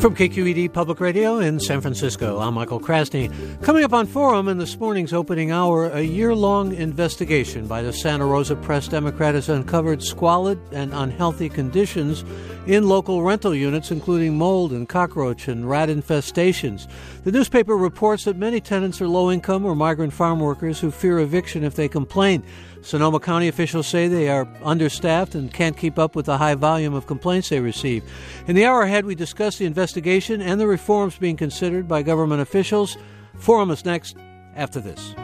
From KQED Public Radio in San Francisco, I'm Michael Krasny. Coming up on Forum in this morning's opening hour, a year-long investigation by the Santa Rosa Press-Democrat has uncovered squalid and unhealthy conditions in local rental units, including mold and cockroach and rat infestations. The newspaper reports that many tenants are low-income or migrant farm workers who fear eviction if they complain. Sonoma County officials say they are understaffed and can't keep up with the high volume of complaints they receive. In the hour ahead, we discuss the investigation and the reforms being considered by government officials. Forum is next after this.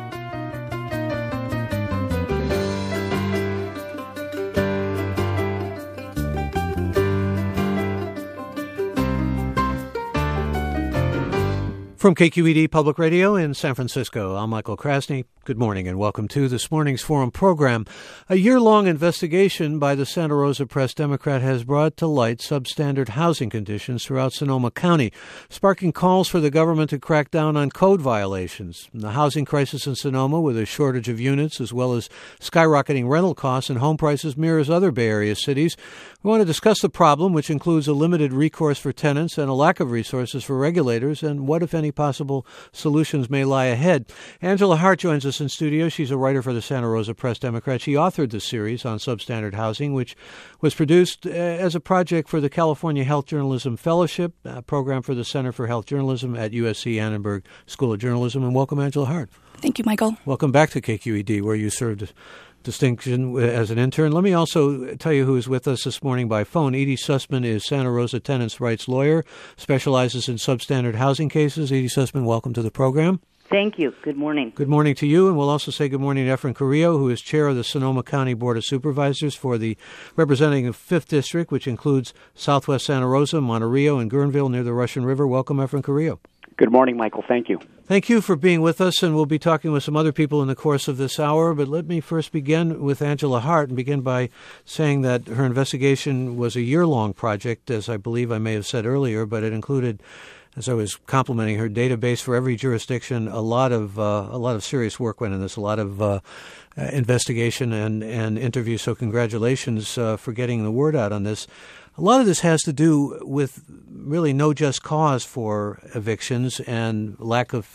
From KQED Public Radio in San Francisco, I'm Michael Krasny. Good morning and welcome to this morning's Forum program. A year-long investigation by the Santa Rosa Press-Democrat has brought to light substandard housing conditions throughout Sonoma County, sparking calls for the government to crack down on code violations. The housing crisis in Sonoma, with a shortage of units as well as skyrocketing rental costs and home prices, mirrors other Bay Area cities. We want to discuss the problem, which includes a limited recourse for tenants and a lack of resources for regulators, and what, if any, possible solutions may lie ahead. Angela Hart joins us in studio. She's a writer for the Santa Rosa Press-Democrat. She authored the series on substandard housing, which was produced as a project for the California Health Journalism Fellowship, a program for the Center for Health Journalism at USC Annenberg School of Journalism. And welcome, Angela Hart. Thank you, Michael. Welcome back to KQED, where you served distinction as an intern. Let me also tell you who is with us this morning by phone. Edie Sussman is Santa Rosa tenants' rights lawyer, specializes in substandard housing cases. Edie Sussman, welcome to the program. Thank you. Good morning. Good morning to you, and we'll also say good morning to Efren Carrillo, who is chair of the Sonoma County Board of Supervisors for the representing the 5th District, which includes Southwest Santa Rosa, Monterrillo, and Guerneville near the Russian River. Welcome, Efren Carrillo. Good morning, Michael. Thank you. Thank you for being with us, and we'll be talking with some other people in the course of this hour. But let me first begin with Angela Hart and begin by saying that her investigation was a year-long project, as I believe I may have said earlier, but it included, as I was complimenting her database for every jurisdiction, a lot of serious work went in this, a lot of investigation and interviews. So congratulations for getting the word out on this. A lot of this has to do with really no just cause for evictions and lack of,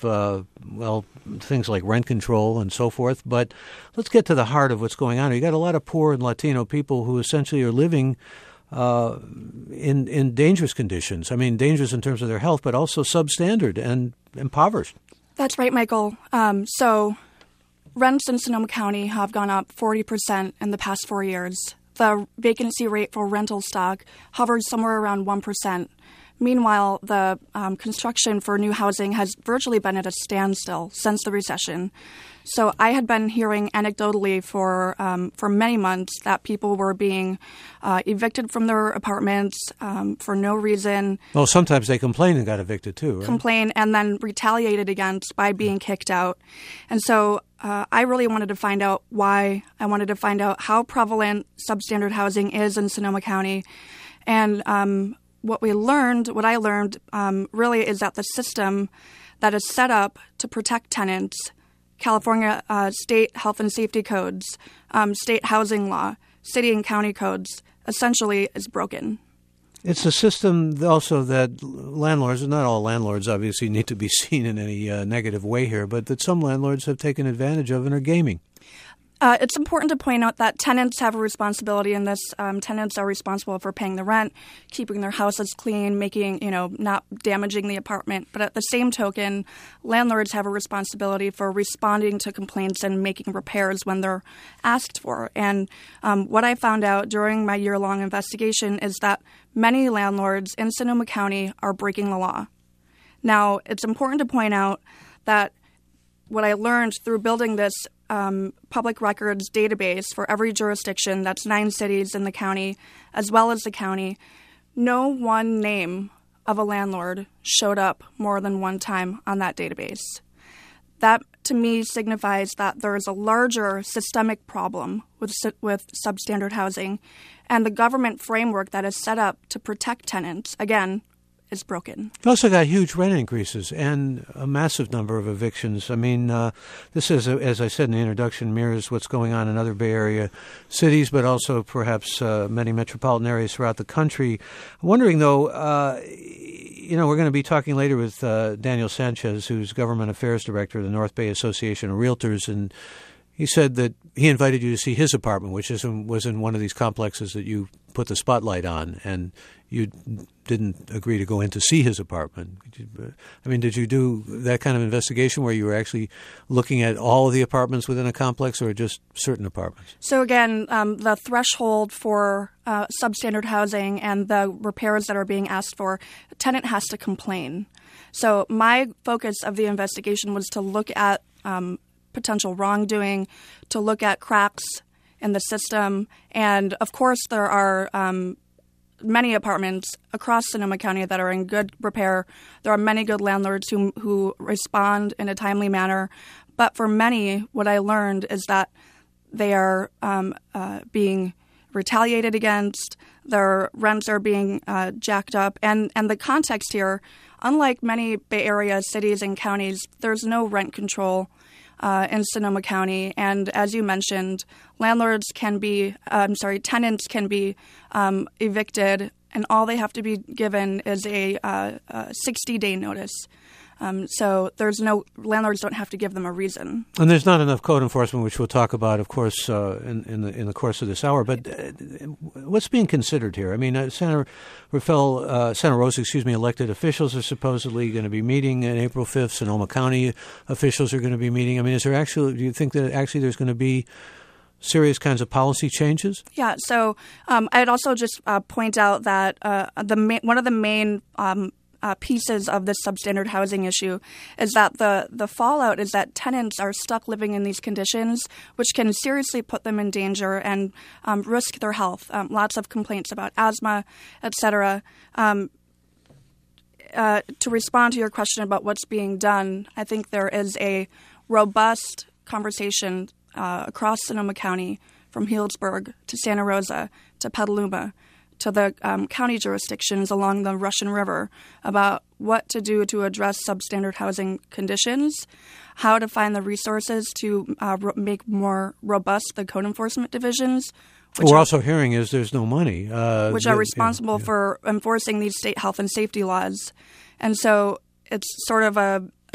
things like rent control and so forth. But let's get to the heart of what's going on. You got a lot of poor and Latino people who essentially are living in dangerous conditions. I mean, dangerous in terms of their health, but also substandard and impoverished. That's right, Michael. So rents in Sonoma County have gone up 40% in the past 4 years. The vacancy rate for rental stock hovers somewhere around 1%. Meanwhile, the construction for new housing has virtually been at a standstill since the recession. So I had been hearing anecdotally for many months that people were being evicted from their apartments for no reason. Well, sometimes they complain and got evicted too, right? Complain and then retaliated against by being kicked out. And so I really wanted to find out why. I wanted to find out how prevalent substandard housing is in Sonoma County. And what I learned really is that the system that is set up to protect tenants, California state health and safety codes, state housing law, city and county codes, essentially is broken. It's a system also that landlords, not all landlords obviously need to be seen in any negative way here, but that some landlords have taken advantage of and are gaming. It's important to point out that tenants have a responsibility in this. Tenants are responsible for paying the rent, keeping their houses clean, not damaging the apartment. But at the same token, landlords have a responsibility for responding to complaints and making repairs when they're asked for. And what I found out during my year-long investigation is that many landlords in Sonoma County are breaking the law. Now, it's important to point out that what I learned through building this public records database for every jurisdiction, that's 9 cities in the county, as well as the county, no one name of a landlord showed up more than one time on that database. That, to me, signifies that there is a larger systemic problem with substandard housing, and the government framework that is set up to protect tenants, again, is broken. You also got huge rent increases and a massive number of evictions. I mean, this is, as I said in the introduction, mirrors what's going on in other Bay Area cities, but also perhaps many metropolitan areas throughout the country. I'm wondering, though, we're going to be talking later with Daniel Sanchez, who's Government Affairs Director of the North Bay Association of Realtors, and he said that he invited you to see his apartment, which was in one of these complexes that you put the spotlight on, and you didn't agree to go in to see his apartment. Did you do that kind of investigation where you were actually looking at all of the apartments within a complex or just certain apartments? So again, the threshold for substandard housing and the repairs that are being asked for, a tenant has to complain. So my focus of the investigation was to look at potential wrongdoing, to look at cracks in the system. And of course, there are many apartments across Sonoma County that are in good repair. There are many good landlords who respond in a timely manner. But for many, what I learned is that they are being retaliated against. Their rents are being jacked up. And the context here, unlike many Bay Area cities and counties, there's no rent control in Sonoma County. And as you mentioned, tenants can be evicted, and all they have to be given is a 60-day notice. So landlords don't have to give them a reason. And there's not enough code enforcement, which we'll talk about, of course, in the course of this hour. But what's being considered here? I mean, Santa Rosa, elected officials are supposedly going to be meeting on April 5th. Sonoma County officials are going to be meeting. I mean, do you think that actually there's going to be serious kinds of policy changes? Yeah. So I'd also just point out that one of the main pieces of this substandard housing issue is that the fallout is that tenants are stuck living in these conditions, which can seriously put them in danger and risk their health. Lots of complaints about asthma, et cetera. To respond to your question about what's being done, I think there is a robust conversation across Sonoma County, from Healdsburg to Santa Rosa to Petaluma to the county jurisdictions along the Russian River about what to do to address substandard housing conditions, how to find the resources to make more robust the code enforcement divisions. What we're also hearing is there's no money. Which are responsible for enforcing these state health and safety laws. And so it's sort of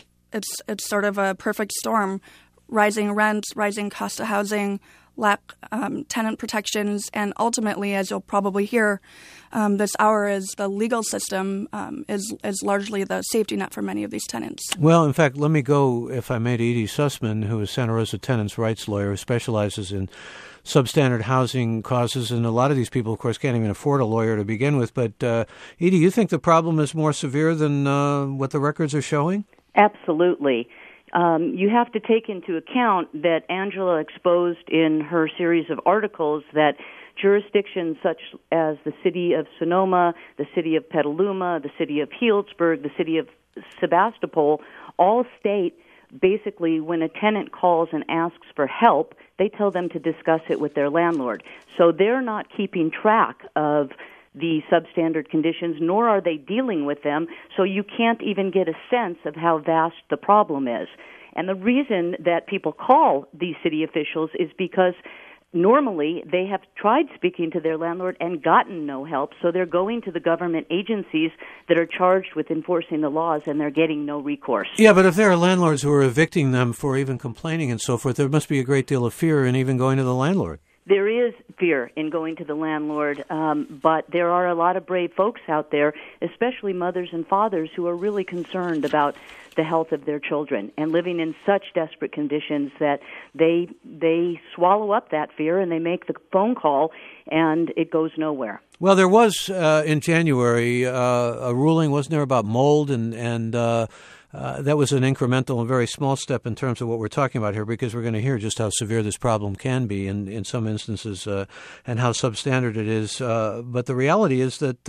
a perfect storm: rising rents, rising cost of housing, lack tenant protections, and ultimately, as you'll probably hear this hour, is the legal system is largely the safety net for many of these tenants. Well, in fact, let me go, if I may, to Edie Sussman, who is Santa Rosa tenants' rights lawyer, who specializes in substandard housing causes, and a lot of these people, of course, can't even afford a lawyer to begin with. But, Edie, you think the problem is more severe than what the records are showing? Absolutely. You have to take into account that Angela exposed in her series of articles that jurisdictions such as the city of Sonoma, the city of Petaluma, the city of Healdsburg, the city of Sebastopol all state basically when a tenant calls and asks for help, they tell them to discuss it with their landlord. So they're not keeping track of the substandard conditions, nor are they dealing with them, so you can't even get a sense of how vast the problem is. And the reason that people call these city officials is because normally they have tried speaking to their landlord and gotten no help, so they're going to the government agencies that are charged with enforcing the laws, and they're getting no recourse. Yeah, but if there are landlords who are evicting them for even complaining and so forth, there must be a great deal of fear in even going to the landlord. There is fear in going to the landlord, but there are a lot of brave folks out there, especially mothers and fathers, who are really concerned about the health of their children and living in such desperate conditions that they swallow up that fear and they make the phone call and it goes nowhere. Well, there was in January a ruling, wasn't there, about mold and that was an incremental and very small step in terms of what we're talking about here, because we're going to hear just how severe this problem can be in some instances and how substandard it is. But the reality is that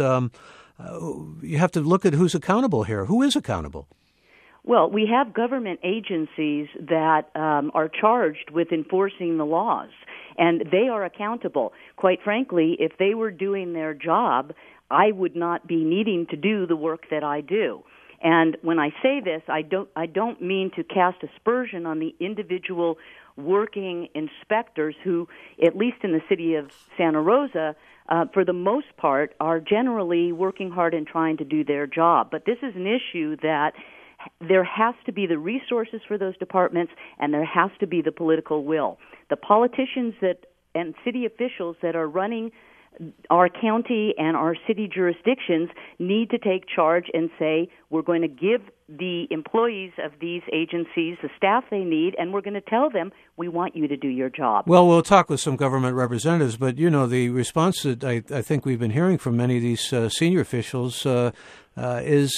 you have to look at who's accountable here. Who is accountable? Well, we have government agencies that are charged with enforcing the laws, and they are accountable. Quite frankly, if they were doing their job, I would not be needing to do the work that I do. And when I say this, I don't mean to cast aspersion on the individual working inspectors who, at least in the city of Santa Rosa, for the most part, are generally working hard and trying to do their job. But this is an issue that there has to be the resources for those departments, and there has to be the political will. The politicians and city officials that are running our county and our city jurisdictions need to take charge and say, we're going to give the employees of these agencies the staff they need, and we're going to tell them, we want you to do your job. Well, we'll talk with some government representatives, but, the response that I think we've been hearing from many of these senior officials is,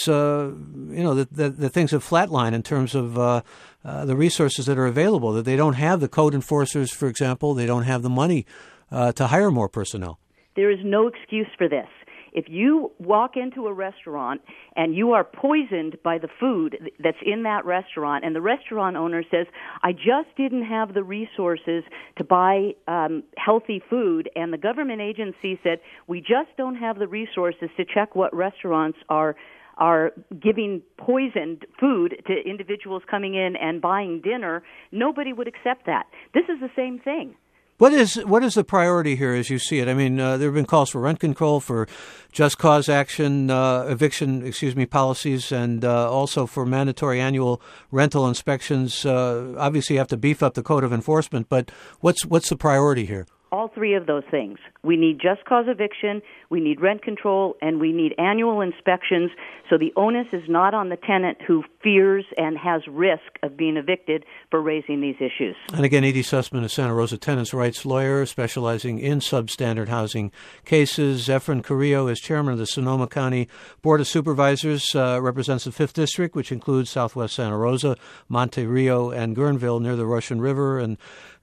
that things have flatlined in terms of the resources that are available, that they don't have the code enforcers, for example, they don't have the money to hire more personnel. There is no excuse for this. If you walk into a restaurant and you are poisoned by the food that's in that restaurant, and the restaurant owner says, I just didn't have the resources to buy healthy food, and the government agency said, we just don't have the resources to check what restaurants are giving poisoned food to individuals coming in and buying dinner, nobody would accept that. This is the same thing. What is the priority here as you see it? I mean, there have been calls for rent control, for just cause action, eviction policies, and also for mandatory annual rental inspections. Obviously, you have to beef up the code of enforcement, but what's the priority here? All three of those things. We need just cause eviction, we need rent control, and we need annual inspections, so the onus is not on the tenant who fears and has risk of being evicted for raising these issues. And again, Edie Sussman, a Santa Rosa tenants' rights lawyer specializing in substandard housing cases. Efren Carrillo is chairman of the Sonoma County Board of Supervisors, represents the 5th District, which includes southwest Santa Rosa, Monte Rio, and Guerneville near the Russian River. And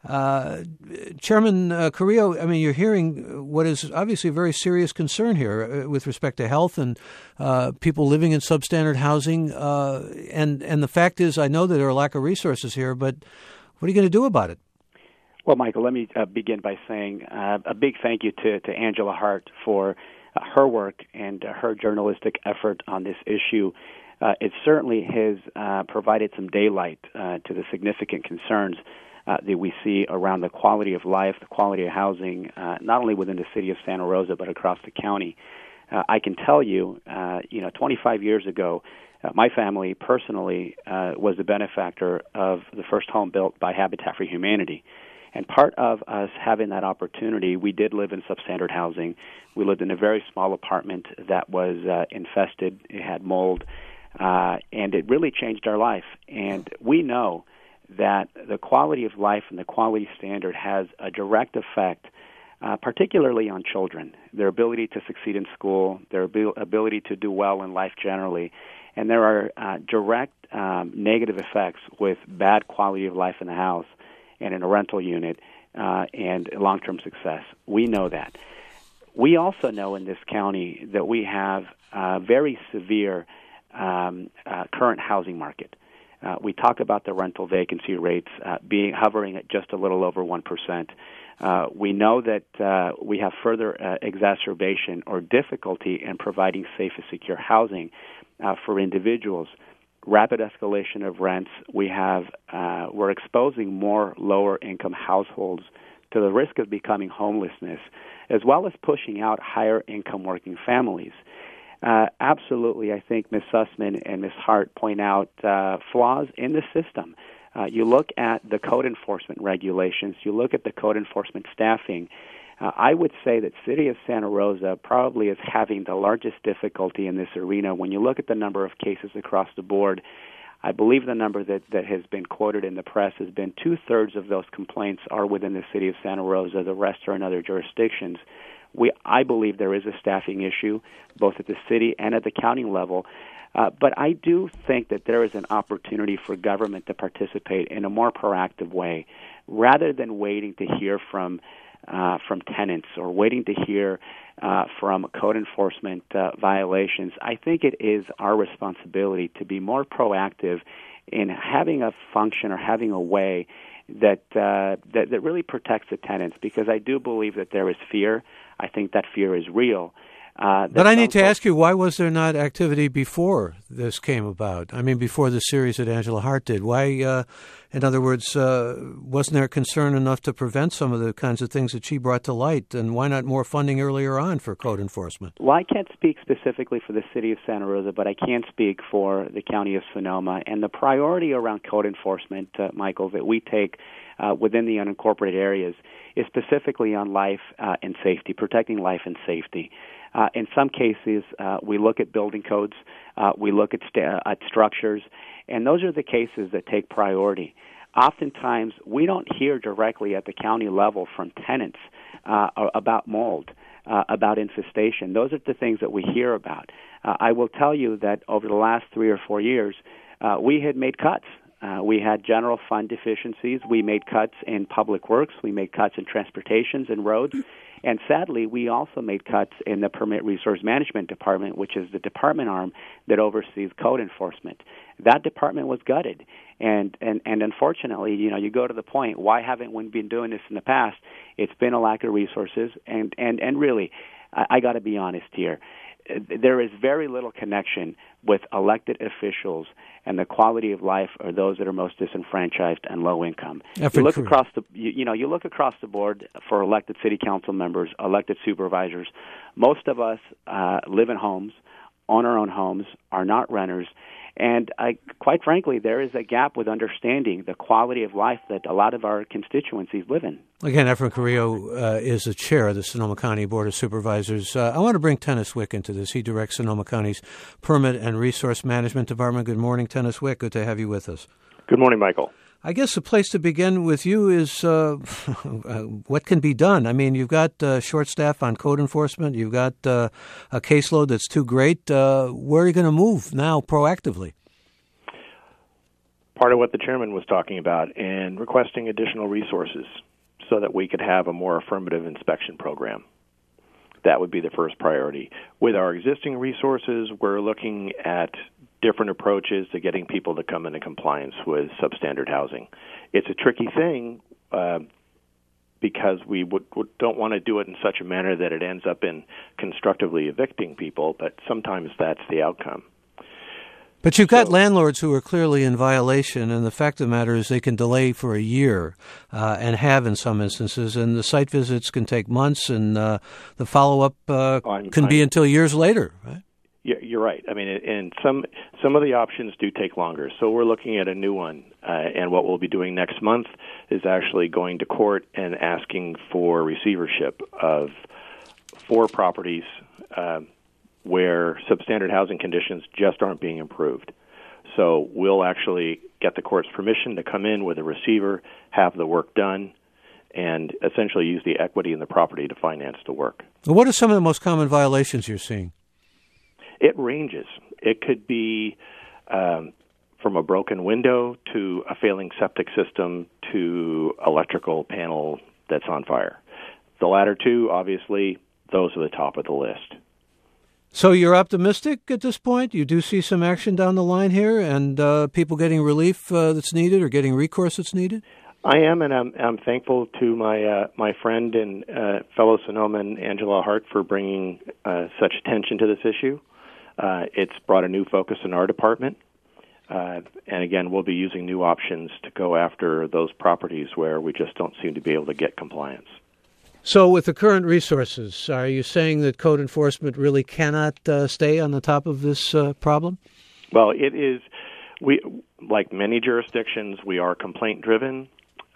Chairman Carrillo, I mean, you're hearing what is obviously a very serious concern here with respect to health and people living in substandard housing. And the fact is, I know that there are a lack of resources here, but what are you going to do about it? Well, Michael, let me begin by saying a big thank you to Angela Hart for her work and her journalistic effort on this issue. It certainly has provided some daylight to the significant concerns that we see around the quality of life, the quality of housing, not only within the city of Santa Rosa, but across the county. I can tell you, 25 years ago, my family personally was the benefactor of the first home built by Habitat for Humanity. And part of us having that opportunity, we did live in substandard housing. We lived in a very small apartment that was infested. It had mold, and it really changed our life. And we know that the quality of life and the quality standard has a direct effect, particularly on children, their ability to succeed in school, their ability to do well in life generally. And there are direct negative effects with bad quality of life in the house and in a rental unit and long-term success. We know that. We also know in this county that we have a very severe current housing market. We talked about the rental vacancy rates hovering at just a little over 1%. We know that we have further exacerbation or difficulty in providing safe and secure housing for individuals. Rapid escalation of rents. We're exposing more lower-income households to the risk of becoming homelessness, as well as pushing out higher-income working families. Absolutely, I think Ms. Sussman and Ms. Hart point out flaws in the system. You look at the code enforcement regulations, you look at the code enforcement staffing. I would say that City of Santa Rosa probably is having the largest difficulty in this arena. When you look at the number of cases across the board, I believe the number that has been quoted in the press has been 2/3 of those complaints are within the City of Santa Rosa. The rest are in other jurisdictions. I believe there is a staffing issue, both at the city and at the county level. But I do think that there is an opportunity for government to participate in a more proactive way, rather than waiting to hear from tenants or waiting to hear from code enforcement violations. I think it is our responsibility to be more proactive in having a function or having a way that really protects the tenants, because I do believe that there is fear. I think that fear is real. But I need to ask you, why was there not activity before this came about? I mean, before the series that Angela Hart did. Why, in other words, wasn't there concern enough to prevent some of the kinds of things that she brought to light? And why not more funding earlier on for code enforcement? Well, I can't speak specifically for the city of Santa Rosa, but I can speak for the county of Sonoma. And the priority around code enforcement, Michael, that we take within the unincorporated areas is specifically on life and safety, protecting life and safety. In some cases, we look at building codes, we look at structures, and those are the cases that take priority. Oftentimes, we don't hear directly at the county level from tenants about mold, about infestation. Those are the things that we hear about. I will tell you that over the last 3 or 4 years, we had made cuts. We had general fund deficiencies. We made cuts in public works. We made cuts in transportations and roads. And sadly, we also made cuts in the Permit Resource Management Department, which is the department arm that oversees code enforcement. That department was gutted. And unfortunately, you go to the point, why haven't we been doing this in the past? It's been a lack of resources. And really, I got to be honest here. There is very little connection with elected officials and the quality of life of those that are most disenfranchised and low income. You look across the board for elected city council members, elected supervisors. Most of us live in homes, own our own homes, are not renters. And quite frankly, there is a gap with understanding the quality of life that a lot of our constituencies live in. Again, Efren Carrillo is the chair of the Sonoma County Board of Supervisors. I want to bring Tennis Wick into this. He directs Sonoma County's Permit and Resource Management Department. Good morning, Tennis Wick. Good to have you with us. Good morning, Michael. I guess the place to begin with you is what can be done. I mean, you've got short staff on code enforcement. You've got a caseload that's too great. Where are you going to move now proactively? Part of what the chairman was talking about and requesting additional resources so that we could have a more affirmative inspection program. That would be the first priority. With our existing resources, we're looking at different approaches to getting people to come into compliance with substandard housing. It's a tricky thing because we don't want to do it in such a manner that it ends up in constructively evicting people, but sometimes that's the outcome. But you've got landlords who are clearly in violation, and the fact of the matter is they can delay for a year and have in some instances, and the site visits can take months, and the follow-up can be until years later, right? You're right. I mean, and some of the options do take longer. So we're looking at a new one, and what we'll be doing next month is actually going to court and asking for receivership of 4 properties where substandard housing conditions just aren't being improved. So we'll actually get the court's permission to come in with a receiver, have the work done, and essentially use the equity in the property to finance the work. Well, what are some of the most common violations you're seeing? It ranges. It could be from a broken window to a failing septic system to electrical panel that's on fire. The latter two, obviously, those are the top of the list. So you're optimistic at this point? You do see some action down the line here and people getting relief that's needed or getting recourse that's needed? I am, and I'm thankful to my friend and fellow Sonoman, Angela Hart, for bringing such attention to this issue. It's brought a new focus in our department. And again, we'll be using new options to go after those properties where we just don't seem to be able to get compliance. So with the current resources, are you saying that code enforcement really cannot stay on the top of this problem? Well, it is. We, like many jurisdictions, we are complaint-driven,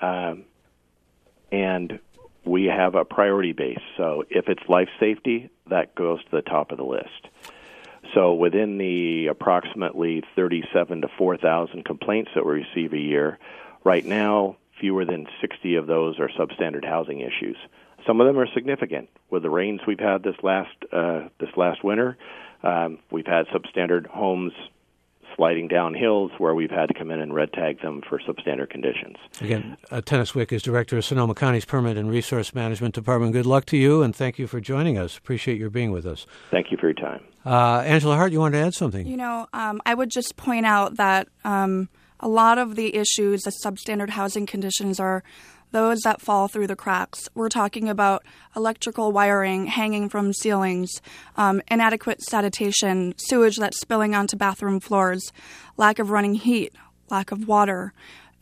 and we have a priority base. So if it's life safety, that goes to the top of the list. So within the approximately 37 to 4,000 complaints that we receive a year, right now, fewer than 60 of those are substandard housing issues. Some of them are significant. With the rains we've had this last winter, we've had substandard homes sliding down hills where we've had to come in and red tag them for substandard conditions. Again, Tennis Wick is director of Sonoma County's Permit and Resource Management Department. Good luck to you, and thank you for joining us. Appreciate your being with us. Thank you for your time. Angela Hart, you wanted to add something? I would just point out that a lot of the issues, the substandard housing conditions, are those that fall through the cracks. We're talking about electrical wiring hanging from ceilings, inadequate sanitation, sewage that's spilling onto bathroom floors, lack of running heat, lack of water,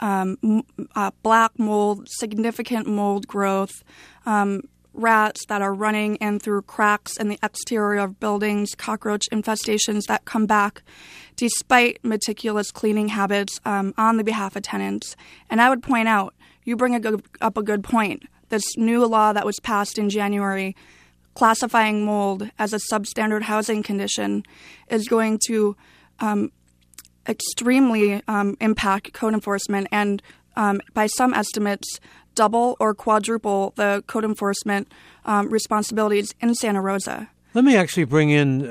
black mold, significant mold growth, rats that are running in through cracks in the exterior of buildings, cockroach infestations that come back despite meticulous cleaning habits on the behalf of tenants. And I would point out, you bring up a good point. This new law that was passed in January classifying mold as a substandard housing condition is going to extremely impact code enforcement and, by some estimates, double or quadruple the code enforcement responsibilities in Santa Rosa. Let me actually bring in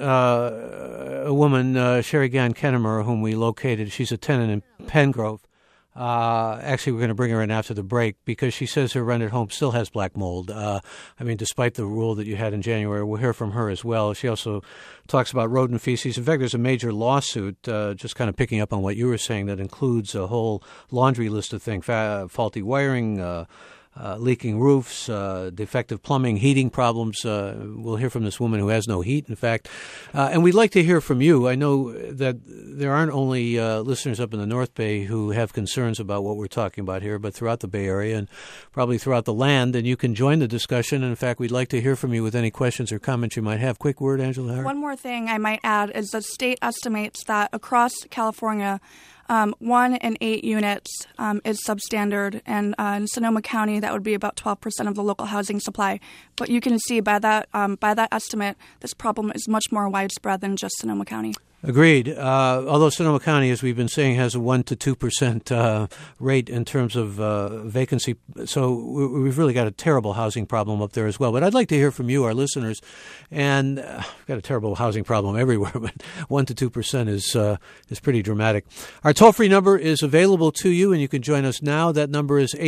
a woman, Sherry Gann-Kennemer, whom we located. She's a tenant in Pengrove. Actually, we're going to bring her in after the break because she says her rented home still has black mold. Despite the rule that you had in January, we'll hear from her as well. She also talks about rodent feces. In fact, there's a major lawsuit, just kind of picking up on what you were saying, that includes a whole laundry list of things, faulty wiring, leaking roofs, defective plumbing, heating problems. We'll hear from this woman who has no heat, in fact. And we'd like to hear from you. I know that there aren't only listeners up in the North Bay who have concerns about what we're talking about here, but throughout the Bay Area and probably throughout the land. And you can join the discussion. And in fact, we'd like to hear from you with any questions or comments you might have. Quick word, Angela Hart. One more thing I might add is the state estimates that across California, 1 in 8 units is substandard, and in Sonoma County, that would be about 12% of the local housing supply. But you can see by that estimate, this problem is much more widespread than just Sonoma County. Agreed. Although Sonoma County, as we've been saying, has a 1 to 2% rate in terms of vacancy, so we've really got a terrible housing problem up there as well. But I'd like to hear from you, our listeners, and we've got a terrible housing problem everywhere, but 1 to 2% is pretty dramatic. Our toll-free number is available to you, and you can join us now. That number is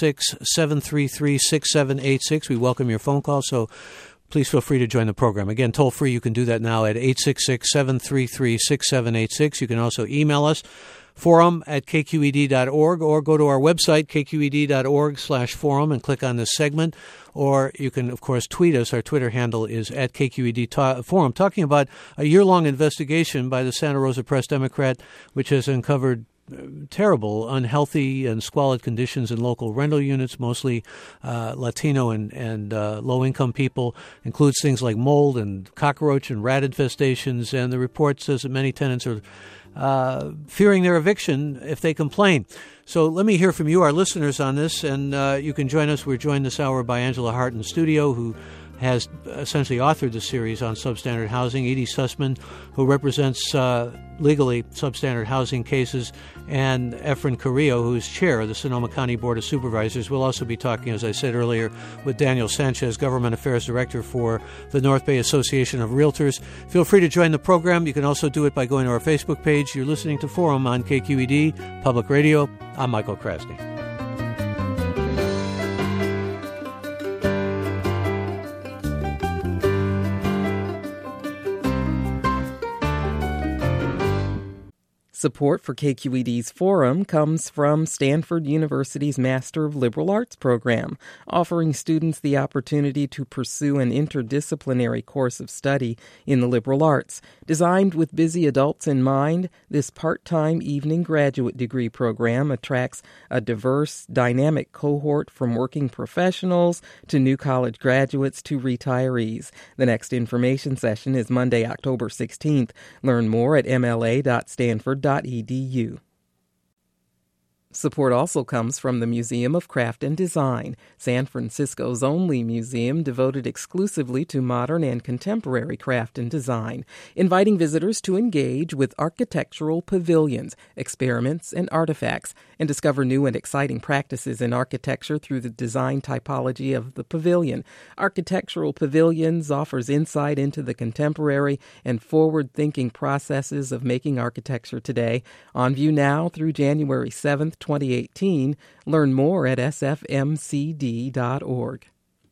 866-733-6786. We welcome your phone call, so please feel free to join the program. Again, toll-free, you can do that now at 866-733-6786. You can also email us, forum@kqed.org, or go to our website, kqed.org/forum, and click on this segment. Or you can, of course, tweet us. Our Twitter handle is @KQED Forum, talking about a year-long investigation by the Santa Rosa Press-Democrat, which has uncovered terrible, unhealthy, and squalid conditions in local rental units, mostly Latino and low-income people. Includes things like mold and cockroach and rat infestations. And the report says that many tenants are fearing their eviction if they complain. So let me hear from you, our listeners, on this. And you can join us. We're joined this hour by Angela Hart in the studio, who has essentially authored the series on substandard housing, Edie Sussman, who represents legally substandard housing cases, and Efren Carrillo, who is chair of the Sonoma County Board of Supervisors. We'll also be talking, as I said earlier, with Daniel Sanchez, Government Affairs Director for the North Bay Association of Realtors. Feel free to join the program. You can also do it by going to our Facebook page. You're listening to Forum on KQED Public Radio. I'm Michael Krasny. Support for KQED's Forum comes from Stanford University's Master of Liberal Arts program, offering students the opportunity to pursue an interdisciplinary course of study in the liberal arts. Designed with busy adults in mind, this part-time evening graduate degree program attracts a diverse, dynamic cohort from working professionals to new college graduates to retirees. The next information session is Monday, October 16th. Learn more at mla.stanford.edu. Support also comes from the Museum of Craft and Design, San Francisco's only museum devoted exclusively to modern and contemporary craft and design, inviting visitors to engage with architectural pavilions, experiments, and artifacts, and discover new and exciting practices in architecture through the design typology of the pavilion. Architectural Pavilions offers insight into the contemporary and forward-thinking processes of making architecture today. On view now through January 7th, 2018. Learn more at sfmcd.org.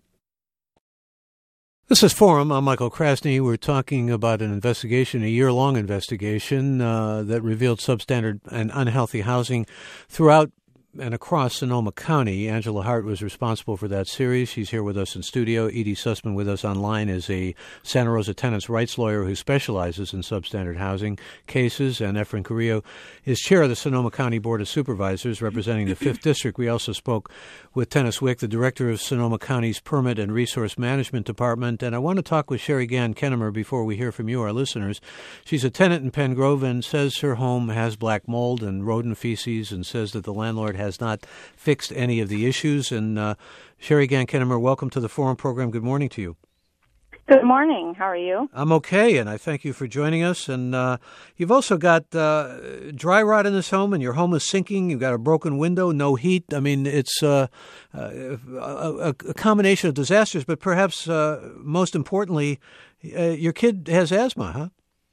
This is Forum. I'm Michael Krasny. We're talking about an investigation, a year-long investigation that revealed substandard and unhealthy housing throughout and across Sonoma County. Angela Hart was responsible for that series. She's here with us in studio. Edie Sussman with us online is a Santa Rosa tenants' rights lawyer who specializes in substandard housing cases. And Efren Carrillo is chair of the Sonoma County Board of Supervisors representing the 5th District. We also spoke with Tennis Wick, the director of Sonoma County's Permit and Resource Management Department. And I want to talk with Sherry Gann Kennemer before we hear from you, our listeners. She's a tenant in Pen Grove and says her home has black mold and rodent feces and says that the landlord has not fixed any of the issues. And Sherry Gann Kennemer, welcome to the Forum program. Good morning to you. Good morning. How are you? I'm okay, and I thank you for joining us. And you've also got dry rot in this home, and your home is sinking. You've got a broken window, no heat. I mean, it's a combination of disasters, but perhaps most importantly, your kid has asthma, huh?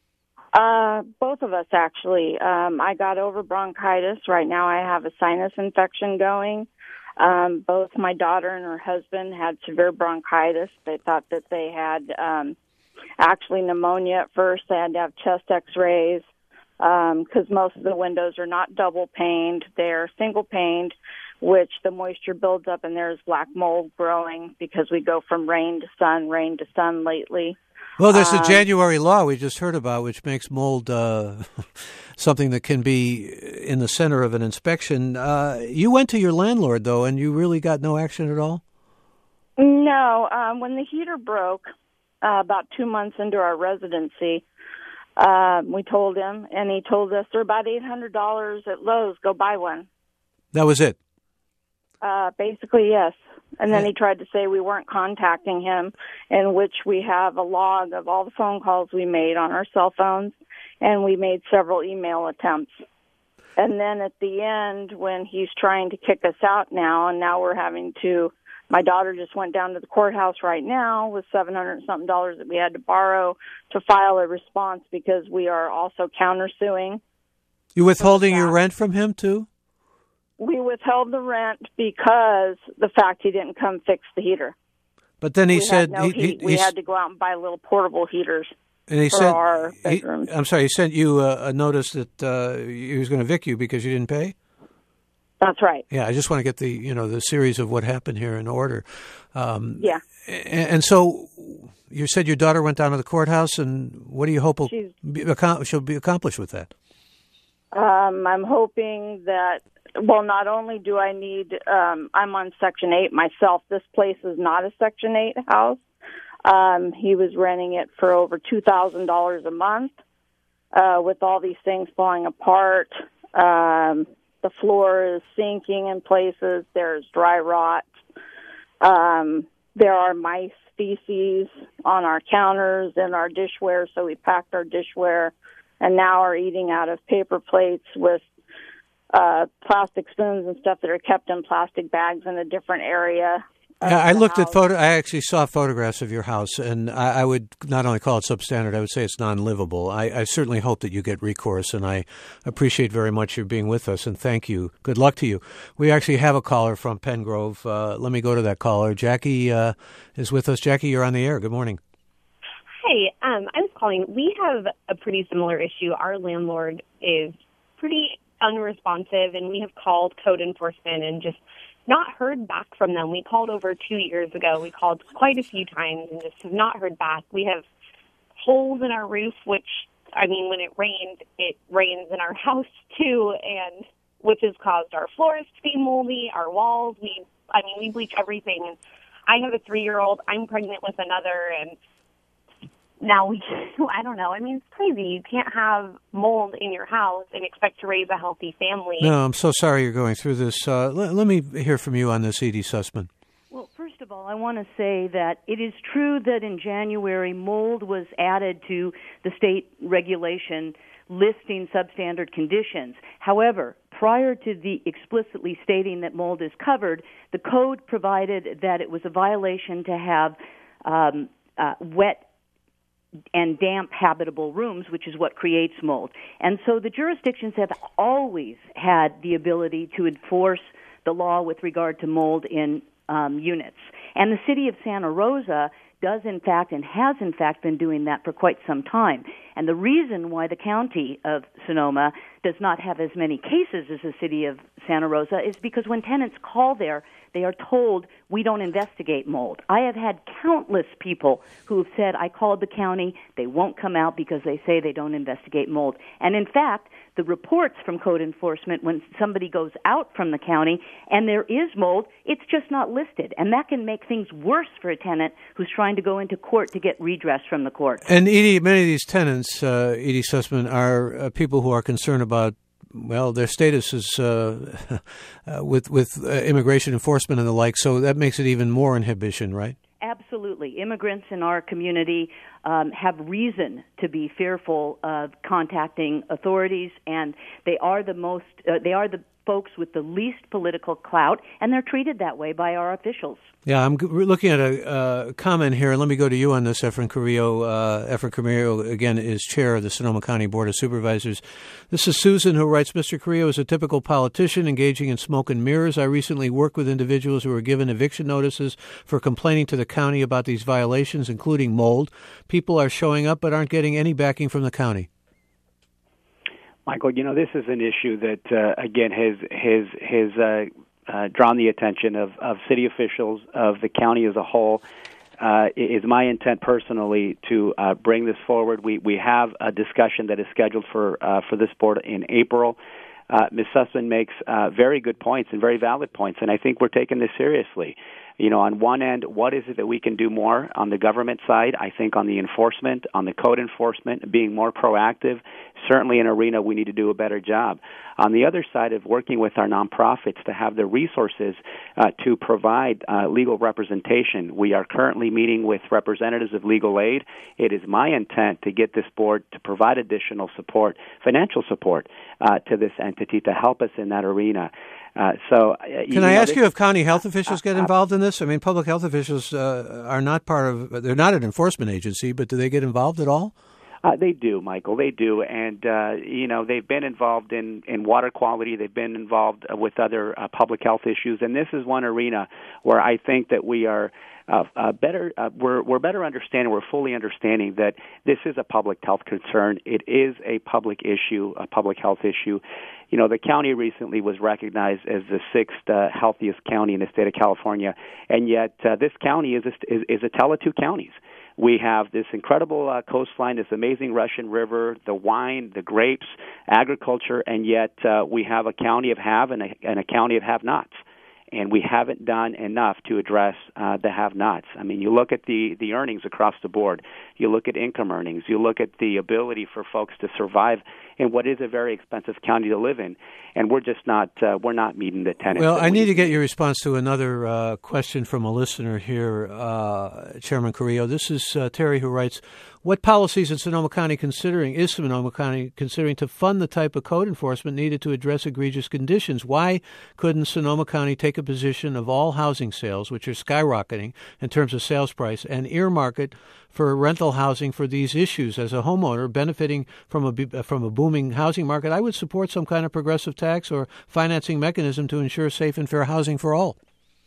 Both of us, actually. I got over bronchitis. Right now I have a sinus infection going. Both my daughter and her husband had severe bronchitis. They thought that they had actually pneumonia at first. They had to have chest x-rays because most of the windows are not double paned. They're single paned, which the moisture builds up and there's black mold growing because we go from rain to sun lately. Well, there's the January law we just heard about, which makes mold something that can be in the center of an inspection. You went to your landlord, though, and you really got no action at all? No. When the heater broke about 2 months into our residency, we told him, and he told us they're about $800 at Lowe's. Go buy one. That was it? Basically, yes. And then he tried to say we weren't contacting him, in which we have a log of all the phone calls we made on our cell phones, and we made several email attempts. And then at the end, when he's trying to kick us out now, and now we're having to, my daughter just went down to the courthouse right now with $700-something that we had to borrow to file a response because we are also countersuing. You withholding your rent from him, too? We withheld the rent because the fact he didn't come fix the heater. But then he said we had to go out and buy little portable heaters and he for said, our bedrooms. I'm sorry, he sent you a notice that he was going to evict you because you didn't pay? That's right. Yeah, I just want to get the series of what happened here in order. Yeah. And so you said your daughter went down to the courthouse, and what do you hope she'll be accomplished with that? I'm hoping that. Well, not only do I need, I'm on Section 8 myself. This place is not a Section 8 house. He was renting it for over $2,000 a month with all these things falling apart. The floor is sinking in places. There's dry rot. There are mice feces on our counters and our dishware, so we packed our dishware and now are eating out of paper plates with plastic spoons and stuff that are kept in plastic bags in a different area. Yeah, I looked at I actually saw photographs of your house, and I would not only call it substandard, I would say it's non-livable. I certainly hope that you get recourse, and I appreciate very much your being with us, and thank you. Good luck to you. We actually have a caller from Pen Grove. Let me go to that caller. Jackie is with us. Jackie, you're on the air. Good morning. Hey, I was calling. We have a pretty similar issue. Our landlord is pretty unresponsive, and we have called code enforcement and just not heard back from them. We called over 2 years ago. We called quite a few times and just have not heard back. We have holes in our roof, which, I mean, when it rains in our house too, and which has caused our floors to be moldy, our walls. We bleach everything. And I have a 3-year-old. I'm pregnant with another, and now I don't know. I mean, it's crazy. You can't have mold in your house and expect to raise a healthy family. No, I'm so sorry you're going through this. Let me hear from you on this, Edie Sussman. Well, first of all, I want to say that it is true that in January, mold was added to the state regulation listing substandard conditions. However, prior to the explicitly stating that mold is covered, the code provided that it was a violation to have wet and damp habitable rooms, which is what creates mold. And so the jurisdictions have always had the ability to enforce the law with regard to mold in units. And the city of Santa Rosa does, in fact, and has, in fact, been doing that for quite some time. And the reason why the county of Sonoma does not have as many cases as the city of Santa Rosa is because when tenants call there, they are told, we don't investigate mold. I have had countless people who have said, I called the county, they won't come out because they say they don't investigate mold. And in fact, the reports from code enforcement, when somebody goes out from the county and there is mold, it's just not listed. And that can make things worse for a tenant who's trying to go into court to get redress from the court. And Edie, many of these tenants, Edie Sussman, are people who are concerned about, well, their status is with immigration enforcement and the like, so that makes it even more inhibition, right? Absolutely. Immigrants in our community have reason to be fearful of contacting authorities, and they are the folks with the least political clout, and they're treated that way by our officials. Yeah, I'm looking at a comment here. Let me go to you on this, Efren Carrillo. Efren Carrillo, again, is chair of the Sonoma County Board of Supervisors. This is Susan, who writes, Mr. Carrillo is a typical politician engaging in smoke and mirrors. I recently worked with individuals who were given eviction notices for complaining to the county about these violations, including mold. People are showing up but aren't getting any backing from the county. Michael, this is an issue that, again, has drawn the attention of city officials, of the county as a whole. It is my intent personally to bring this forward. We have a discussion that is scheduled for this board in April. Ms. Sussman makes very good points and very valid points, and I think we're taking this seriously. On one end, what is it that we can do more on the government side? I think on the enforcement, on the code enforcement, being more proactive, certainly in ARENA we need to do a better job. On the other side of working with our nonprofits to have the resources to provide legal representation, we are currently meeting with representatives of legal aid. It is my intent to get this board to provide additional support, financial support, to this entity to help us in that arena. Can I ask you if county health officials get involved in this? I mean, public health officials are not they're not an enforcement agency, but do they get involved at all? They do, Michael. They do. And, they've been involved in water quality. They've been involved with other public health issues. And this is one arena where I think that we are we're better understanding, we're fully understanding that this is a public health concern. It is a public issue, a public health issue. The county recently was recognized as the sixth healthiest county in the state of California, and yet this county is a tale of two counties. We have this incredible coastline, this amazing Russian River, the wine, the grapes, agriculture, and yet we have a county of have and a county of have-nots. And we haven't done enough to address the have-nots. I mean, you look at the earnings across the board. You look at income earnings. You look at the ability for folks to survive in what is a very expensive county to live in. And we're just not meeting the tenants. Well, I need to get your response to another question from a listener here, Chairman Carrillo. This is Terry, who writes, what policies is Sonoma County considering to fund the type of code enforcement needed to address egregious conditions? Why couldn't Sonoma County take a position of all housing sales, which are skyrocketing in terms of sales price, and earmark it for rental housing for these issues? As a homeowner benefiting from a booming housing market, I would support some kind of progressive tax or financing mechanism to ensure safe and fair housing for all.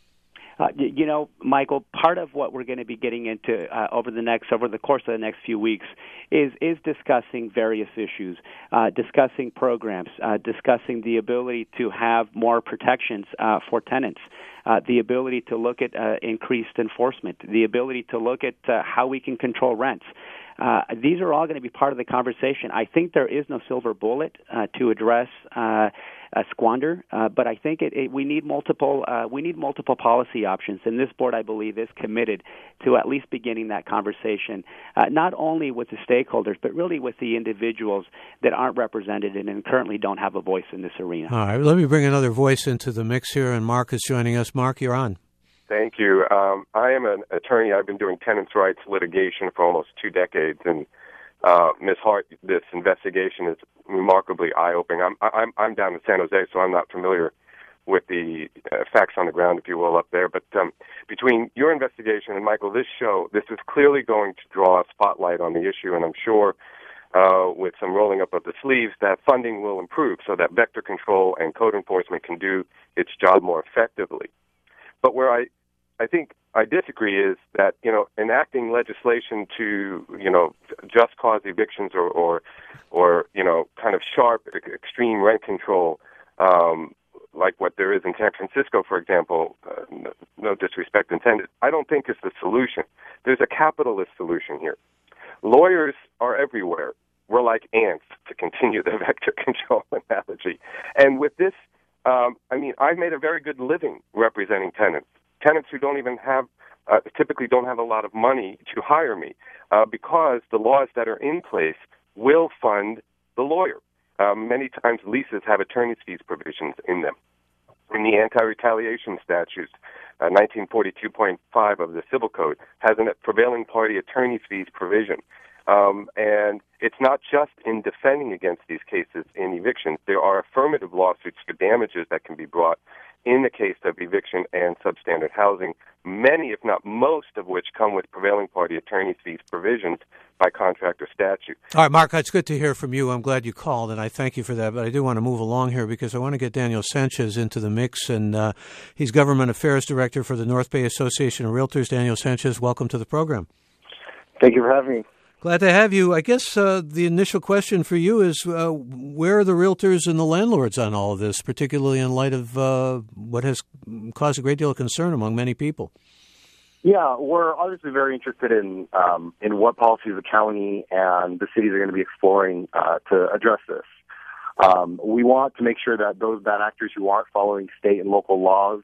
Michael, part of what we're going to be getting into over the course of the next few weeks is discussing various issues, discussing programs, discussing the ability to have more protections for tenants, the ability to look at increased enforcement, the ability to look at how we can control rents. These are all going to be part of the conversation. I think there is no silver bullet to address squander, but I think we need multiple policy options, and this board, I believe, is committed to at least beginning that conversation, not only with the stakeholders, but really with the individuals that aren't represented and currently don't have a voice in this arena. All right, let me bring another voice into the mix here, and Mark is joining us. Mark, you're on. Thank you. I am an attorney. I've been doing tenants' rights litigation for almost 2 decades, and Ms. Hart, this investigation is remarkably eye-opening. I'm down in San Jose, so I'm not familiar with the facts on the ground, if you will, up there. But between your investigation and, Michael, this is clearly going to draw a spotlight on the issue, and I'm sure with some rolling up of the sleeves that funding will improve so that vector control and code enforcement can do its job more effectively. But where I think I disagree is that, enacting legislation to, just cause evictions or kind of sharp, extreme rent control, like what there is in San Francisco, for example, no disrespect intended, I don't think is the solution. There's a capitalist solution here. Lawyers are everywhere. We're like ants, to continue the vector control analogy. And with this, I've made a very good living representing tenants who don't even have, typically don't have a lot of money to hire me, because the laws that are in place will fund the lawyer. Many times leases have attorney's fees provisions in them. In the anti-retaliation statutes, 1942.5 of the Civil Code has a prevailing party attorney's fees provision. And it's not just in defending against these cases in evictions. There are affirmative lawsuits for damages that can be brought in the case of eviction and substandard housing, many, if not most, of which come with prevailing party attorney's fees provisions by contract or statute. All right, Mark, it's good to hear from you. I'm glad you called, and I thank you for that. But I do want to move along here because I want to get Daniel Sanchez into the mix, and he's Government Affairs Director for the North Bay Association of Realtors. Daniel Sanchez, welcome to the program. Thank you for having me. Glad to have you. I guess the initial question for you is where are the realtors and the landlords on all of this, particularly in light of what has caused a great deal of concern among many people? Yeah, we're obviously very interested in what policies the county and the cities are going to be exploring to address this. We want to make sure that those bad actors who aren't following state and local laws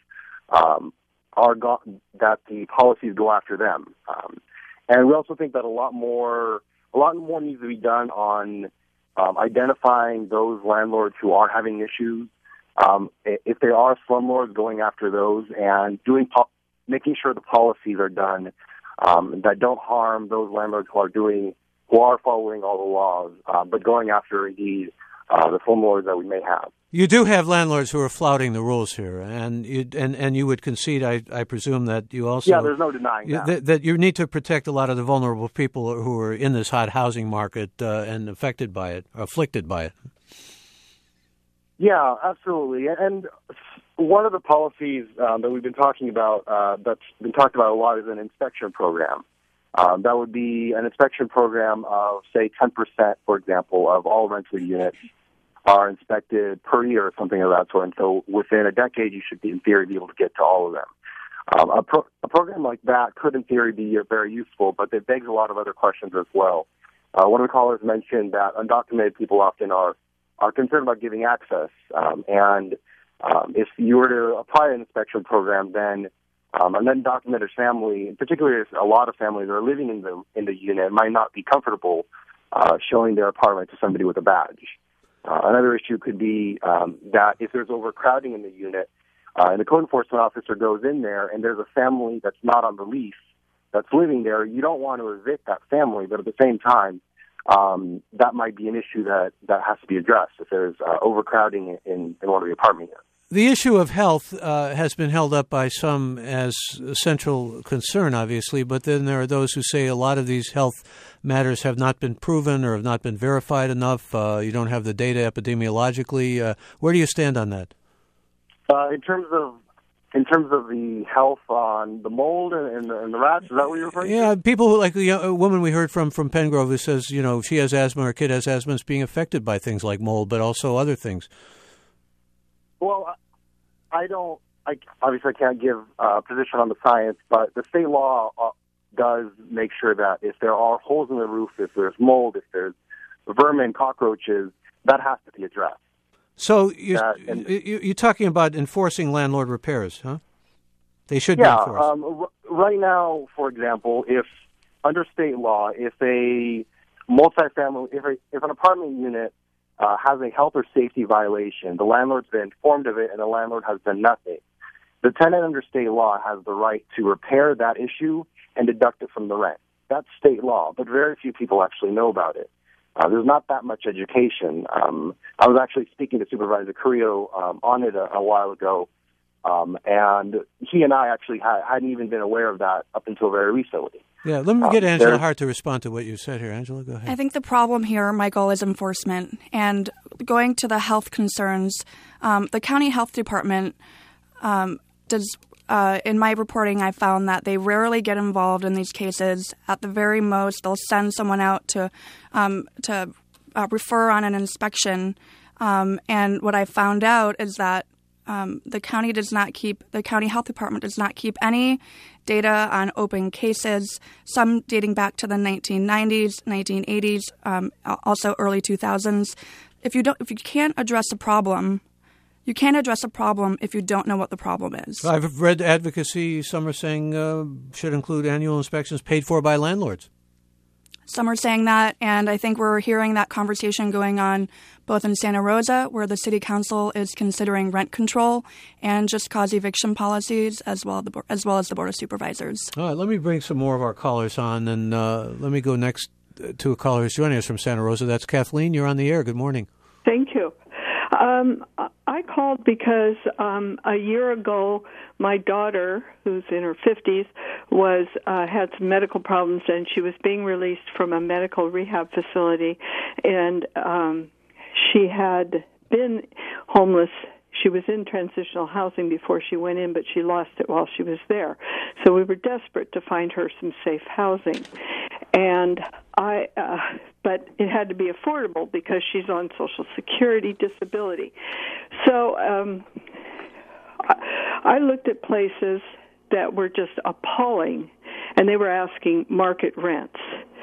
that the policies go after them. And we also think that a lot more needs to be done on identifying those landlords who are having issues. If they are slumlords, going after those and making sure the policies are done that don't harm those landlords who are following all the laws, but going after indeed the slumlords that we may have. You do have landlords who are flouting the rules here, and you would concede, I presume, that you also... Yeah, there's no denying that you need to protect a lot of the vulnerable people who are in this hot housing market and afflicted by it. Yeah, absolutely. And one of the policies that we've been talking about, that's been talked about a lot, is an inspection program. That would be an inspection program of, say, 10%, for example, of all rental units are inspected per year or something of that sort. And so within a decade, you should, in theory, be able to get to all of them. A program like that could, in theory, be very useful, but it begs a lot of other questions as well. One of the callers mentioned that undocumented people often are concerned about giving access. And if you were to apply an inspection program, then an undocumented family, particularly a lot of families that are living in the unit, might not be comfortable showing their apartment to somebody with a badge. Another issue could be that if there's overcrowding in the unit, and the code enforcement officer goes in there and there's a family that's not on the lease that's living there, you don't want to evict that family, but at the same time, that might be an issue that has to be addressed if there's overcrowding in one of the apartment units. The issue of health has been held up by some as a central concern, obviously, but then there are those who say a lot of these health matters have not been proven or have not been verified enough. You don't have the data epidemiologically. Where do you stand on that? In terms of the health on the mold and the rats, is that what you're referring to? Yeah, people who, like a woman we heard from Pengrove who says, she has asthma, her kid has asthma, is being affected by things like mold, but also other things. Well, I obviously can't give a position on the science, but the state law does make sure that if there are holes in the roof, if there's mold, if there's vermin, cockroaches, that has to be addressed. So you're talking about enforcing landlord repairs, huh? They should be enforced. Right now, for example, if under state law, if a multifamily, if an apartment unit has a health or safety violation, the landlord's been informed of it, and the landlord has done nothing. The tenant under state law has the right to repair that issue and deduct it from the rent. That's state law, but very few people actually know about it. There's not that much education. I was actually speaking to Supervisor Carrillo on it a while ago, and he and I actually hadn't even been aware of that up until very recently. Yeah, let me get Angela Hart to respond to what you said here. Angela, go ahead. I think the problem here, Michael, is enforcement. And going to the health concerns, the county health department in my reporting, I found that they rarely get involved in these cases. At the very most, they'll send someone out to refer on an inspection. And what I found out is that the county health department does not keep any data on open cases, some dating back to the 1990s, 1980s, also early 2000s. If you can't address a problem, you can't address a problem if you don't know what the problem is. I've read advocacy. Some are saying should include annual inspections paid for by landlords. Some are saying that, and I think we're hearing that conversation going on both in Santa Rosa, where the city council is considering rent control and just cause eviction policies, as well as the Board of Supervisors. All right, let me bring some more of our callers on, and let me go next to a caller who's joining us from Santa Rosa. That's Kathleen. You're on the air. Good morning. Thank you. I called because a year ago, my daughter, who's in her 50s, had some medical problems, and she was being released from a medical rehab facility, and she had been homeless. She was in transitional housing before she went in, but she lost it while she was there. So we were desperate to find her some safe housing. And but it had to be affordable because she's on Social Security disability. So I looked at places that were just appalling, and they were asking market rents.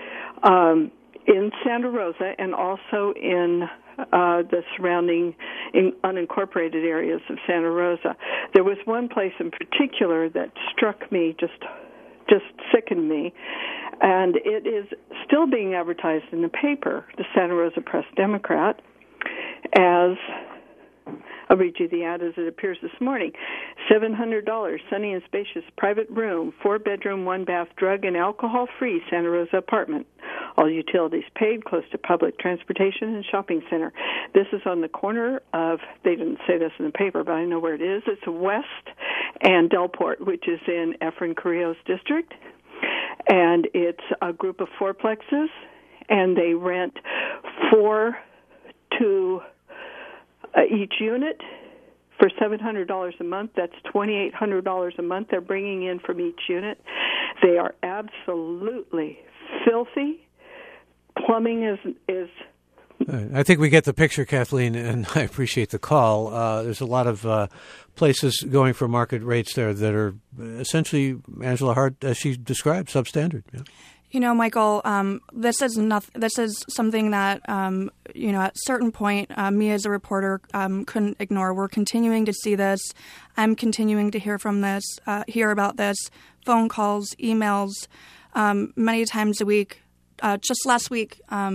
In Santa Rosa and also in the surrounding unincorporated areas of Santa Rosa, there was one place in particular that struck me, just sickened me, and it is still being advertised in the paper, the Santa Rosa Press-Democrat, as, I'll read you the ad as it appears this morning, $700, sunny and spacious private room, 4-bedroom, 1-bath, drug and alcohol-free Santa Rosa apartment. All utilities paid, close to public transportation and shopping center. This is on the corner of, they didn't say this in the paper, but I know where it is. It's West and Delport, which is in Efrain Carrillo's district. And it's a group of fourplexes, and they rent 4 to each unit for $700 a month. That's $2,800 a month they're bringing in from each unit. They are absolutely filthy. Plumbing is I think we get the picture, Kathleen, and I appreciate the call. There's a lot of places going for market rates there that are essentially, Angela Hart, as she described, substandard. Yeah. You know, Michael, this is something that, at a certain point, me as a reporter couldn't ignore. We're continuing to see this. I'm continuing to hear about this, phone calls, emails, many times a week. Just last week,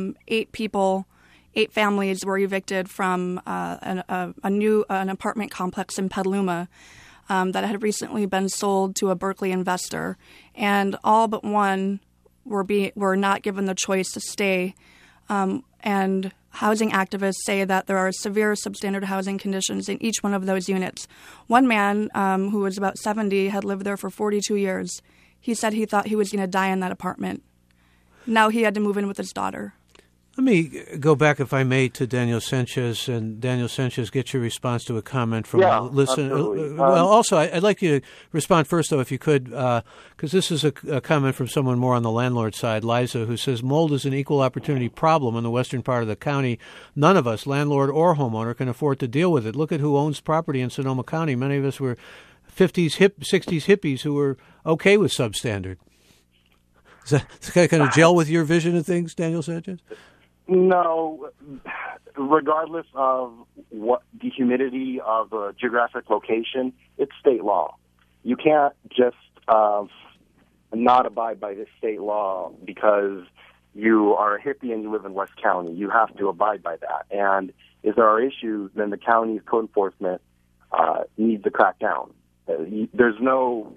8 families were evicted from an apartment complex in Petaluma that had recently been sold to a Berkeley investor, and all but one were not given the choice to stay. And housing activists say that there are severe substandard housing conditions in each one of those units. One man who was about 70 had lived there for 42 years. He said he thought he was going to die in that apartment. Now he had to move in with his daughter. Let me go back, if I may, to Daniel Sanchez. And Daniel Sanchez, get your response to a comment from a listener. Well, also, I'd like you to respond first, though, if you could, because this is a comment from someone more on the landlord side, Liza, who says, mold is an equal opportunity problem in the western part of the county. None of us, landlord or homeowner, can afford to deal with it. Look at who owns property in Sonoma County. Many of us were 60s hippies who were okay with substandard. Does that kind of gel with your vision of things, Daniel Sanchez? No, regardless of what the humidity of the geographic location, it's state law. You can't just not abide by this state law because you are a hippie and you live in West County. You have to abide by that. And if there are issues, then the county's code enforcement needs to crack down. There's no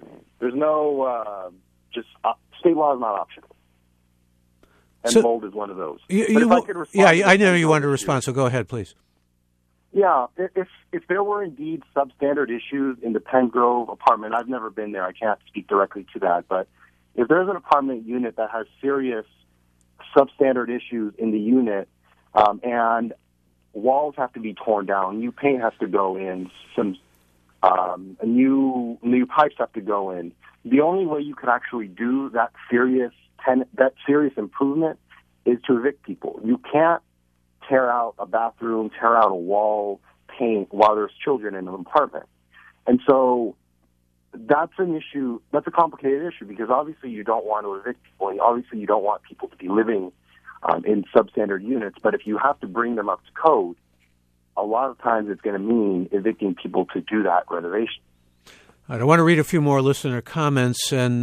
state law is not optional. And mold is one of those. I know you wanted to respond, so go ahead, please. Yeah, if there were indeed substandard issues in the Penn Grove apartment, I've never been there, I can't speak directly to that, but if there's an apartment unit that has serious substandard issues in the unit, and walls have to be torn down, new paint has to go in, some new pipes have to go in. The only way you could actually do that serious improvement is to evict people. You can't tear out a bathroom, tear out a wall, paint while there's children in an apartment. And so that's an issue. That's a complicated issue because obviously you don't want to evict people, and obviously you don't want people to be living in substandard units. But if you have to bring them up to code, a lot of times it's going to mean evicting people to do that renovation. All right, I want to read a few more listener comments, and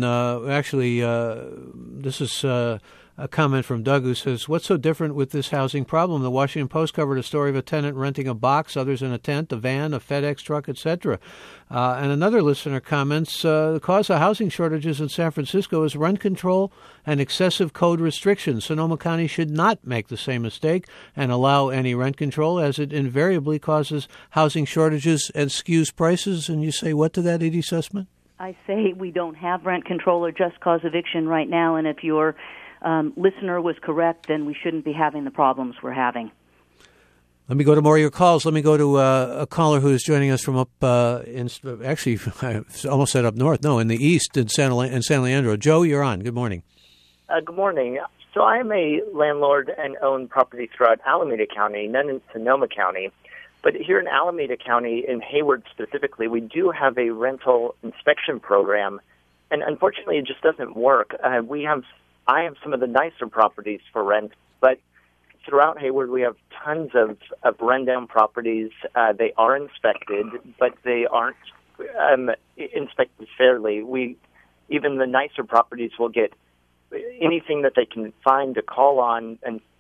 this is a comment from Doug who says, "What's so different with this housing problem? The Washington Post covered a story of a tenant renting a box, others in a tent, a van, a FedEx truck, etc." And another listener comments, "The cause of housing shortages in San Francisco is rent control and excessive code restrictions. Sonoma County should not make the same mistake and allow any rent control, as it invariably causes housing shortages and skews prices." And you say what to that, Edie Sussman? I say we don't have rent control or just cause eviction right now, and if your listener was correct, then we shouldn't be having the problems we're having. Let me go to more of your calls. Let me go to a caller who is joining us from up actually, I almost said up north. No, in the east, in San Leandro. Joe, you're on. Good morning. Good morning. So I am a landlord and own property throughout Alameda County, none in Sonoma County. But here in Alameda County, in Hayward specifically, we do have a rental inspection program, and unfortunately it just doesn't work. I have some of the nicer properties for rent, but throughout Hayward we have tons of rundown properties. They are inspected, but they aren't inspected fairly. Even the nicer properties will get anything that they can find to call on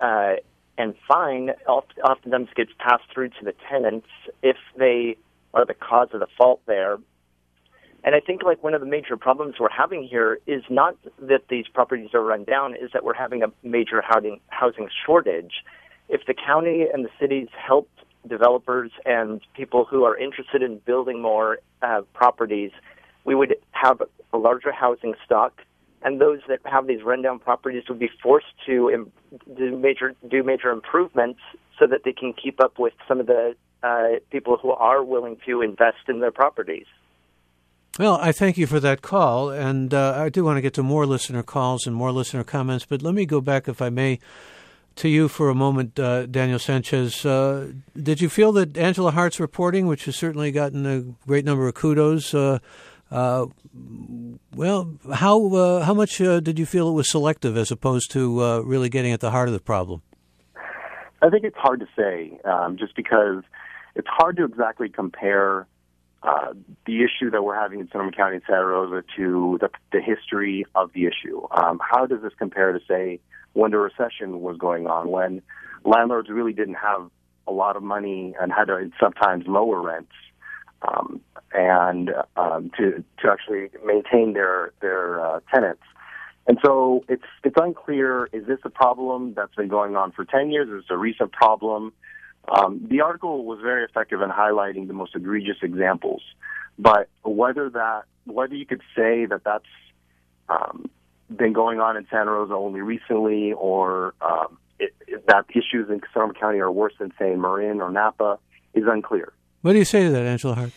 and fine. Oftentimes gets passed through to the tenants if they are the cause of the fault there. And I think one of the major problems we're having here is not that these properties are run down, is that we're having a major housing shortage. If the county and the cities helped developers and people who are interested in building more properties, we would have a larger housing stock, and those that have these rundown properties would be forced to do major improvements so that they can keep up with some of the people who are willing to invest in their properties. Well, I thank you for that call, and I do want to get to more listener calls and more listener comments, but let me go back, if I may, to you for a moment, Daniel Sanchez. Did you feel that Angela Hart's reporting, which has certainly gotten a great number of kudos, how much did you feel it was selective as opposed to really getting at the heart of the problem? I think it's hard to say, just because it's hard to exactly compare the issue that we're having in Sonoma County and Santa Rosa to the history of the issue. How does this compare to, say, when the recession was going on, when landlords really didn't have a lot of money and had to sometimes lower rents to actually maintain their tenants? And so it's unclear, is this a problem that's been going on for 10 years? Is this a recent problem? The article was very effective in highlighting the most egregious examples, but whether you could say that that's been going on in Santa Rosa only recently, or that issues in Sonoma County are worse than, say, Marin or Napa, is unclear. What do you say to that, Angela Hart?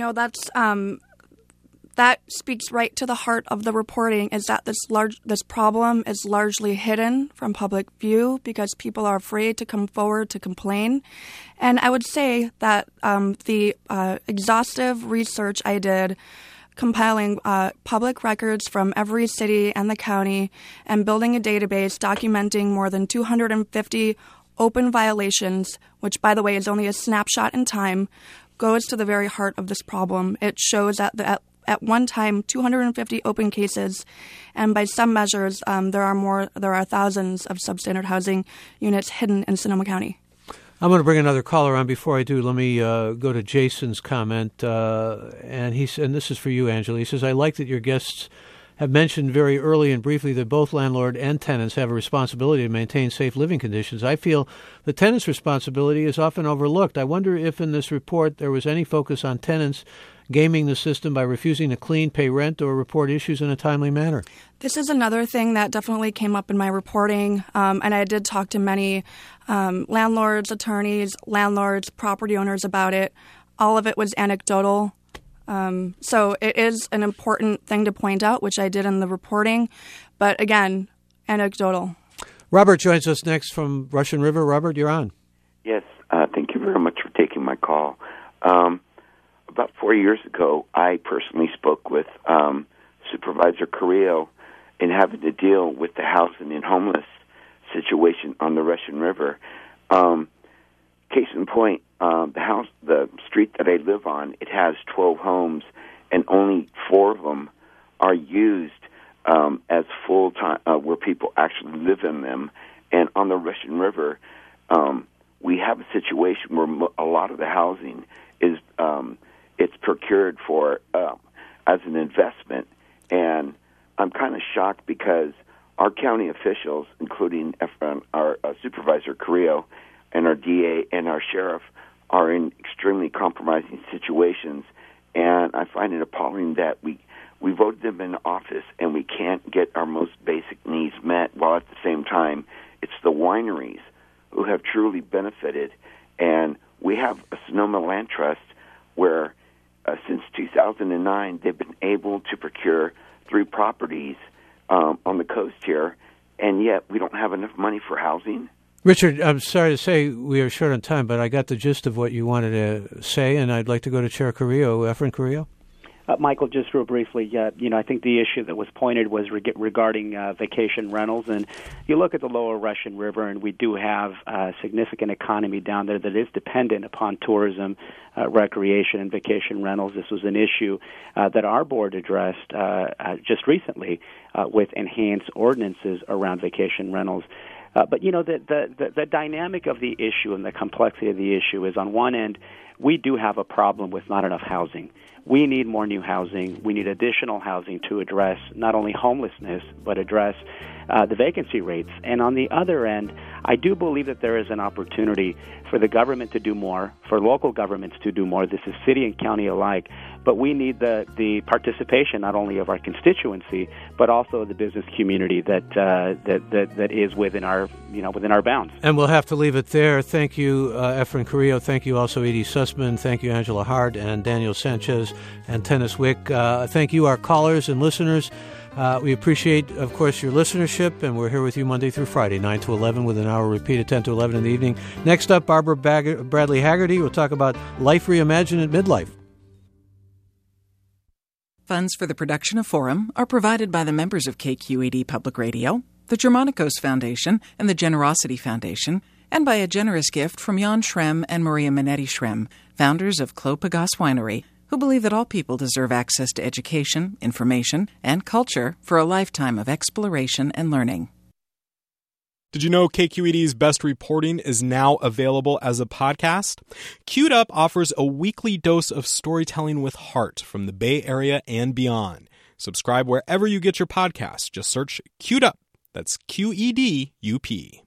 That speaks right to the heart of the reporting, is that this problem is largely hidden from public view because people are afraid to come forward to complain. And I would say that the exhaustive research I did compiling public records from every city and the county and building a database documenting more than 250 open violations, which, by the way, is only a snapshot in time, goes to the very heart of this problem. It shows that at one time 250 open cases, and by some measures there are thousands of substandard housing units hidden in Sonoma County. I'm going to bring another caller on. Before I do, let me go to Jason's comment, and this is for you, Angela. He says, "I like that your guests have mentioned very early and briefly that both landlord and tenants have a responsibility to maintain safe living conditions. I feel the tenant's responsibility is often overlooked. I wonder if in this report there was any focus on tenants gaming the system by refusing to clean, pay rent, or report issues in a timely manner." This is another thing that definitely came up in my reporting, and I did talk to many landlords, attorneys, landlords, property owners about it. All of it was anecdotal. So it is an important thing to point out, which I did in the reporting. But again, anecdotal. Robert joins us next from Russian River. Robert, you're on. Yes, thank you very much for taking my call. About 4 years ago, I personally spoke with Supervisor Carrillo in having to deal with the housing and homeless situation on the Russian River. Case in point, the street that I live on, it has 12 homes, and only 4 of them are used as full-time, where people actually live in them. And on the Russian River, we have a situation where a lot of the housing is it's procured for as an investment. And I'm kind of shocked because our county officials, including our Supervisor Carrillo and our DA and our sheriff, are in extremely compromising situations. And I find it appalling that we voted them in office and we can't get our most basic needs met, while at the same time it's the wineries who have truly benefited. And we have a Sonoma Land Trust where since 2009 they've been able to procure 3 properties on the coast here, and yet we don't have enough money for housing. Richard, I'm sorry to say we are short on time, but I got the gist of what you wanted to say, and I'd like to go to Chair Carrillo. Efren Carrillo? Michael, just real briefly, I think the issue that was pointed was regarding vacation rentals. And you look at the lower Russian River, and we do have a significant economy down there that is dependent upon tourism, recreation, and vacation rentals. This was an issue that our board addressed just recently with enhanced ordinances around vacation rentals. But, the dynamic of the issue and the complexity of the issue is, on one end, we do have a problem with not enough housing. We need more new housing. We need additional housing to address not only homelessness, but address the vacancy rates. And on the other end, I do believe that there is an opportunity for the government to do more, for local governments to do more. This is city and county alike. But we need the participation not only of our constituency, but also the business community that is within our bounds. And we'll have to leave it there. Thank you, Efren Carrillo. Thank you also, Edie Sussman. Thank you, Angela Hart and Daniel Sanchez and Tennis Wick. Thank you, our callers and listeners. We appreciate, of course, your listenership, and we're here with you Monday through Friday, 9 to 11, with an hour repeat at 10 to 11 in the evening. Next up, Barbara Bradley Haggerty will talk about life reimagined at midlife. Funds for the production of Forum are provided by the members of KQED Public Radio, the Germanicos Foundation, and the Generosity Foundation, and by a generous gift from Jan Schrem and Maria Minetti Schrem, founders of Clos Pegase Winery, who believe that all people deserve access to education, information, and culture for a lifetime of exploration and learning. Did you know KQED's Best Reporting is now available as a podcast? Queued Up offers a weekly dose of storytelling with heart from the Bay Area and beyond. Subscribe wherever you get your podcasts. Just search Queued Up. That's QEDUP.